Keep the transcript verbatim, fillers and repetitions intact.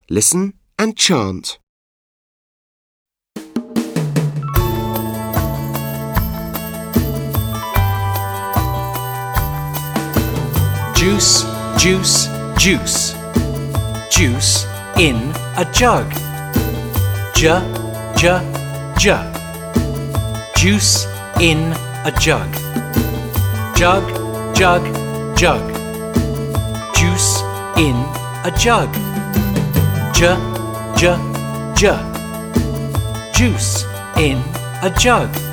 Listen and chant. Juice, juice, juice. Juice in a jug. J, j, j. Juice in a jug. Jug, jug, jug. Juice in a jug. J, j, j. Juice in a jug.